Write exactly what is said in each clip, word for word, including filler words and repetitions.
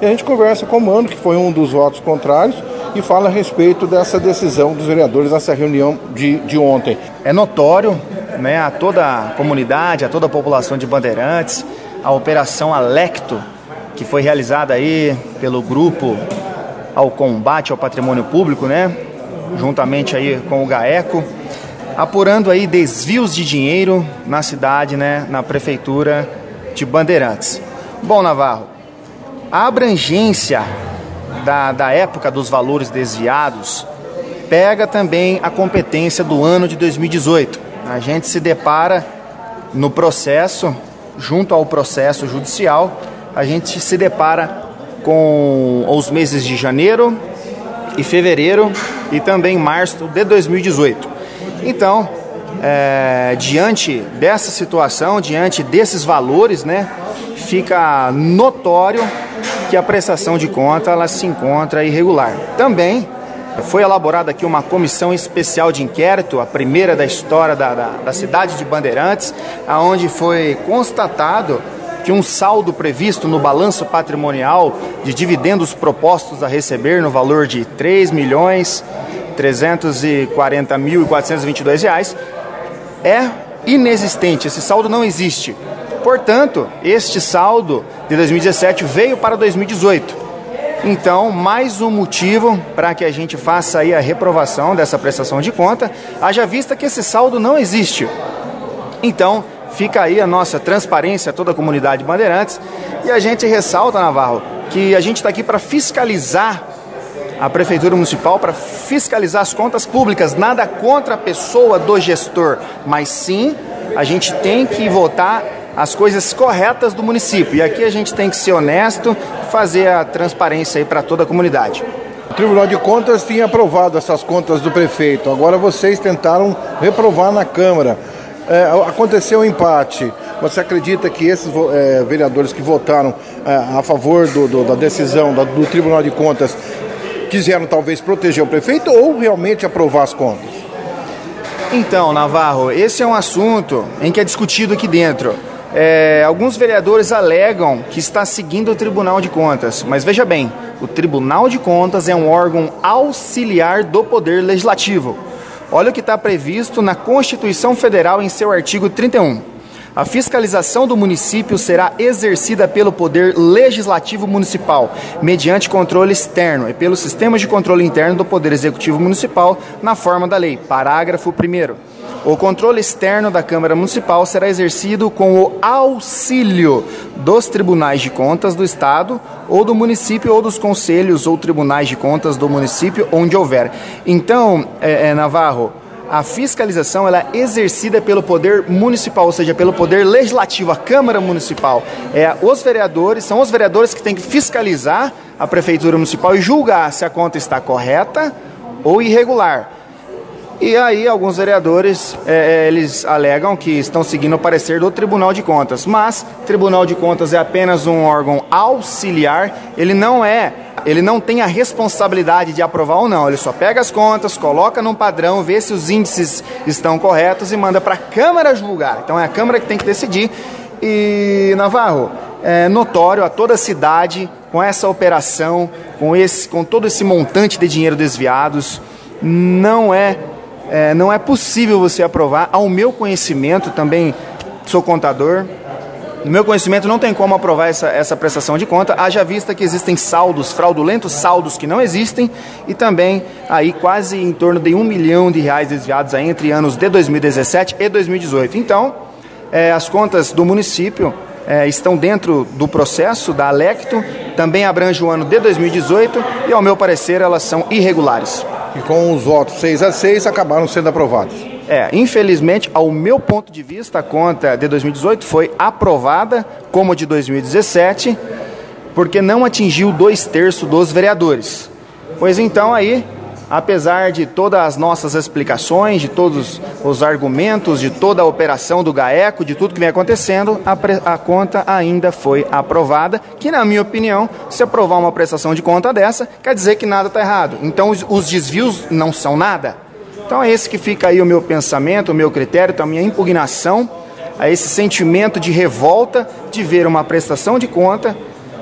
E a gente conversa com o Mano, que foi um dos votos contrários, e fala a respeito dessa decisão dos vereadores nessa reunião de, de ontem. É notório, né, a toda a comunidade, a toda a população de Bandeirantes, a Operação Alecto, que foi realizada aí pelo grupo ao combate ao patrimônio público, né, juntamente aí com o GAECO, apurando aí desvios de dinheiro na cidade, né, na prefeitura de Bandeirantes. Bom, Navarro, a abrangência da, da época dos valores desviados pega também a competência do ano de dois mil e dezoito. A gente se depara no processo, junto ao processo judicial, a gente se depara com os meses de janeiro e fevereiro e também março de dois mil e dezoito. Então, é, diante dessa situação, diante desses valores, né, fica notório que a prestação de conta ela se encontra irregular. Também foi elaborada aqui uma comissão especial de inquérito, a primeira da história da, da, da cidade de Bandeirantes, onde foi constatado que um saldo previsto no balanço patrimonial de dividendos propostos a receber no valor de três milhões trezentos e quarenta mil e quatrocentos e vinte e dois reais é inexistente, esse saldo não existe. Portanto, este saldo de dois mil e dezessete veio para dois mil e dezoito. Então, mais um motivo para que a gente faça aí a reprovação dessa prestação de conta, haja vista que esse saldo não existe. Então, fica aí a nossa transparência a toda a comunidade Bandeirantes e a gente ressalta, Navarro, que a gente está aqui para fiscalizar a Prefeitura Municipal, para fiscalizar as contas públicas, nada contra a pessoa do gestor, mas sim a gente tem que votar as coisas corretas do município. E aqui a gente tem que ser honesto, fazer a transparência aí para toda a comunidade. O Tribunal de Contas tinha aprovado essas contas do prefeito, agora vocês tentaram reprovar na Câmara. É, aconteceu um empate. Você acredita que esses é, vereadores que votaram é, a favor do, do, da decisão da, do Tribunal de Contas quiseram talvez proteger o prefeito ou realmente aprovar as contas? Então, Navarro, esse é um assunto em que é discutido aqui dentro. É, alguns vereadores alegam que está seguindo o Tribunal de Contas, mas veja bem, o Tribunal de Contas é um órgão auxiliar do Poder Legislativo. Olha o que está previsto na Constituição Federal em seu artigo trinta e um. A fiscalização do município será exercida pelo Poder Legislativo Municipal, mediante controle externo e pelo sistema de controle interno do Poder Executivo Municipal, na forma da lei. Parágrafo primeiro. O controle externo da Câmara Municipal será exercido com o auxílio dos tribunais de contas do Estado ou do município ou dos conselhos ou tribunais de contas do município onde houver. Então, é, é, Navarro, a fiscalização ela é exercida pelo Poder Municipal, ou seja, pelo Poder Legislativo, a Câmara Municipal. É, os vereadores, são os vereadores que têm que fiscalizar a Prefeitura Municipal e julgar se a conta está correta ou irregular. E aí alguns vereadores, é, eles alegam que estão seguindo o parecer do Tribunal de Contas, mas o Tribunal de Contas é apenas um órgão auxiliar, ele não é, ele não tem a responsabilidade de aprovar ou não, ele só pega as contas, coloca num padrão, vê se os índices estão corretos e manda para a Câmara julgar. Então é a Câmara que tem que decidir. E, Navarro, é notório a toda a cidade, com essa operação, com, esse, com todo esse montante de dinheiro desviados, não é... É, não é possível você aprovar. Ao meu conhecimento, também sou contador, no meu conhecimento não tem como aprovar essa, essa prestação de conta, haja vista que existem saldos fraudulentos, saldos que não existem, e também aí quase em torno de um milhão de reais desviados aí entre anos de dois mil e dezessete e dois mil e dezoito. Então, é, as contas do município é, estão dentro do processo da Alecto, também abrange o ano de dois mil e dezoito e, ao meu parecer, elas são irregulares. E com os votos seis a seis acabaram sendo aprovados. É, infelizmente, ao meu ponto de vista, a conta de dois mil e dezoito foi aprovada como de dois mil e dezessete, porque não atingiu dois terços dos vereadores. Pois então aí, apesar de todas as nossas explicações, de todos os argumentos, de toda a operação do GAECO, de tudo que vem acontecendo, a, pre- a conta ainda foi aprovada, que na minha opinião, se aprovar uma prestação de conta dessa, quer dizer que nada está errado. Então os, os desvios não são nada. Então é esse que fica aí o meu pensamento, o meu critério, a minha impugnação, a esse sentimento de revolta de ver uma prestação de conta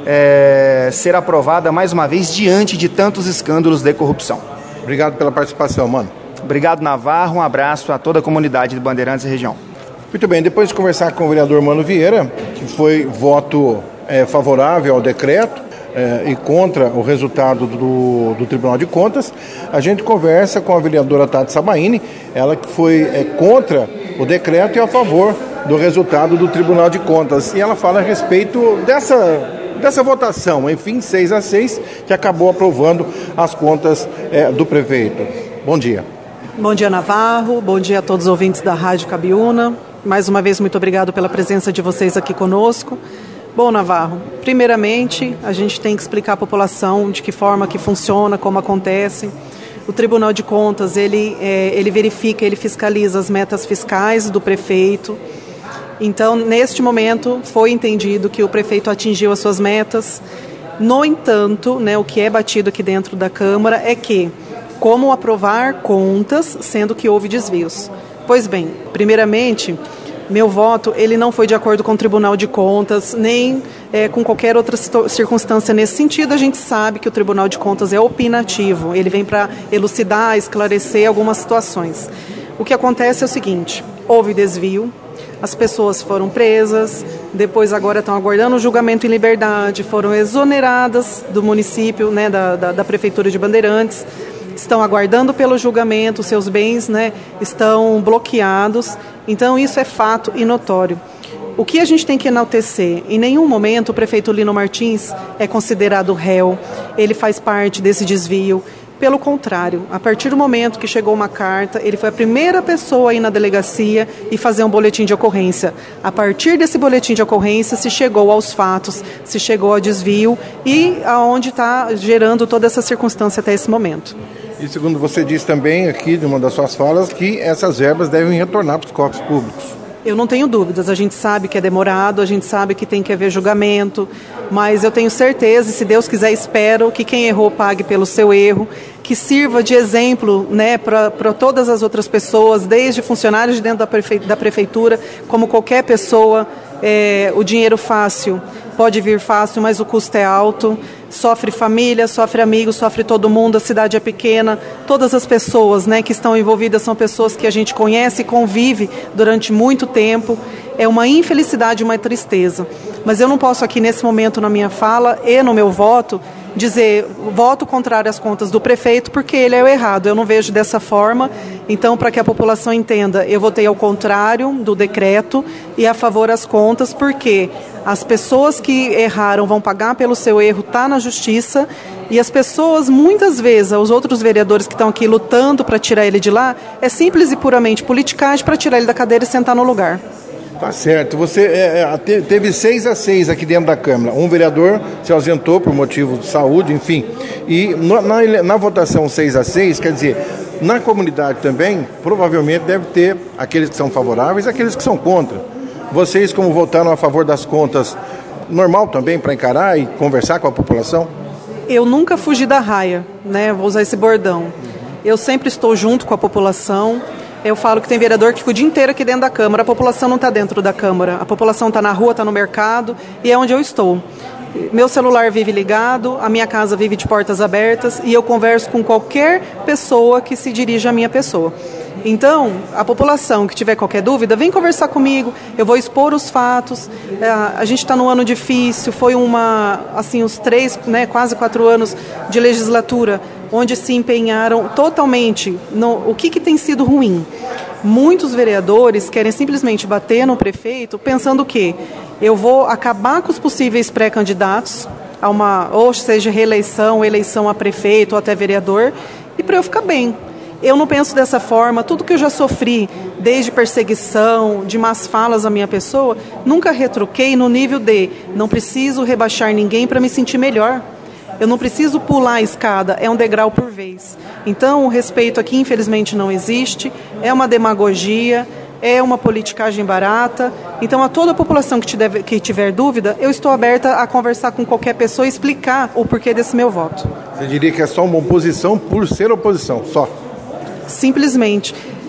é, ser aprovada mais uma vez diante de tantos escândalos de corrupção. Obrigado pela participação, mano. Obrigado, Navarro. Um abraço a toda a comunidade de Bandeirantes e região. Muito bem, depois de conversar com o vereador Mano Vieira, que foi voto é, favorável ao decreto é, e contra o resultado do, do Tribunal de Contas, a gente conversa com a vereadora Tati Sabaini, ela que foi é, contra o decreto e a favor do resultado do Tribunal de Contas. E ela fala a respeito dessa, dessa votação, enfim, seis a seis, que acabou aprovando as contas é, do prefeito. Bom dia. Bom dia, Navarro. Bom dia a todos os ouvintes da Rádio Cabiúna. Mais uma vez, muito obrigado pela presença de vocês aqui conosco. Bom, Navarro, primeiramente, a gente tem que explicar à população de que forma que funciona, como acontece. O Tribunal de Contas, ele, é, ele verifica, ele fiscaliza as metas fiscais do prefeito. Então, neste momento, foi entendido que o prefeito atingiu as suas metas. No entanto, né, o que é batido aqui dentro da Câmara é que como aprovar contas, sendo que houve desvios. Pois bem, primeiramente, meu voto ele não foi de acordo com o Tribunal de Contas, nem é, com qualquer outra circunstância nesse sentido. A gente sabe que o Tribunal de Contas é opinativo, ele vem para elucidar, esclarecer algumas situações. O que acontece é o seguinte, houve desvio, as pessoas foram presas, depois agora estão aguardando o julgamento em liberdade, foram exoneradas do município, né, da, da, da Prefeitura de Bandeirantes, estão aguardando pelo julgamento, seus bens, né, estão bloqueados. Então, isso é fato e notório. O que a gente tem que enaltecer? Em nenhum momento o prefeito Lino Martins é considerado réu, ele faz parte desse desvio. Pelo contrário, a partir do momento que chegou uma carta, ele foi a primeira pessoa a ir na delegacia e fazer um boletim de ocorrência. A partir desse boletim de ocorrência, se chegou aos fatos, se chegou ao desvio e aonde está gerando toda essa circunstância até esse momento. E segundo você disse também aqui, de uma das suas falas, que essas verbas devem retornar para os cofres públicos. Eu não tenho dúvidas, a gente sabe que é demorado, a gente sabe que tem que haver julgamento, mas eu tenho certeza, e se Deus quiser, espero que quem errou pague pelo seu erro, que sirva de exemplo, né, para todas as outras pessoas, desde funcionários de dentro da, prefe, da prefeitura, como qualquer pessoa. É, o dinheiro fácil pode vir fácil, mas o custo é alto, sofre família, sofre amigos, sofre todo mundo, a cidade é pequena, todas as pessoas, né, que estão envolvidas são pessoas que a gente conhece e convive durante muito tempo, é uma infelicidade, uma tristeza. Mas eu não posso aqui nesse momento na minha fala e no meu voto dizer voto contrário às contas do prefeito porque ele é o errado, eu não vejo dessa forma. Então, para que a população entenda, eu votei ao contrário do decreto e a favor das contas, porque as pessoas que erraram vão pagar pelo seu erro, está na justiça, e as pessoas, muitas vezes, os outros vereadores que estão aqui lutando para tirar ele de lá, é simples e puramente politicagem para tirar ele da cadeira e sentar no lugar. Tá certo. Você é, teve seis a seis aqui dentro da Câmara. Um vereador se ausentou por motivo de saúde, enfim. E na, na, na votação seis a seis, quer dizer, na comunidade também, provavelmente deve ter aqueles que são favoráveis e aqueles que são contra. Vocês, como votaram a favor das contas, normal também para encarar e conversar com a população? Eu nunca fugi da raia, né? Vou usar esse bordão. Eu sempre estou junto com a população. Eu falo que tem vereador que fica o dia inteiro aqui dentro da Câmara, a população não está dentro da Câmara, a população está na rua, está no mercado e é onde eu estou. Meu celular vive ligado, a minha casa vive de portas abertas e eu converso com qualquer pessoa que se dirija à minha pessoa. Então, a população que tiver qualquer dúvida, vem conversar comigo, eu vou expor os fatos. A gente está num ano difícil, foi uma, assim, os três, né, quase quatro anos de legislatura, onde se empenharam totalmente no o que, que tem sido ruim. Muitos vereadores querem simplesmente bater no prefeito pensando que eu vou acabar com os possíveis pré-candidatos, a uma, ou seja, reeleição, eleição a prefeito ou até vereador, e para eu ficar bem. Eu não penso dessa forma, tudo que eu já sofri, desde perseguição, de más falas à minha pessoa, nunca retruquei no nível de não preciso rebaixar ninguém para me sentir melhor. Eu não preciso pular a escada, é um degrau por vez. Então, o respeito aqui, infelizmente, não existe, é uma demagogia, é uma politicagem barata. Então, a toda a população que, te deve, que tiver dúvida, eu estou aberta a conversar com qualquer pessoa e explicar o porquê desse meu voto. Você diria que é só uma oposição por ser oposição, só? Simplesmente.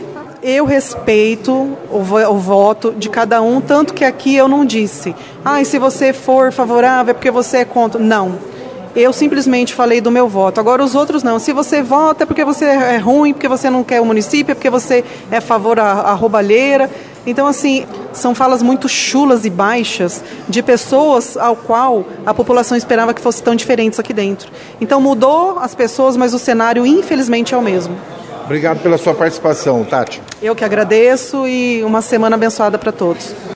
Eu respeito o, vo- o voto de cada um, tanto que aqui eu não disse, ah, e se você for favorável é porque você é contra. Não. Eu simplesmente falei do meu voto. Agora os outros não. Se você vota é porque você é ruim, porque você não quer o município, é porque você é a favor a, a roubalheira. Então, assim, são falas muito chulas e baixas de pessoas ao qual a população esperava que fossem tão diferentes aqui dentro. Então mudou as pessoas, mas o cenário infelizmente é o mesmo. Obrigado pela sua participação, Tati. Eu que agradeço e uma semana abençoada para todos.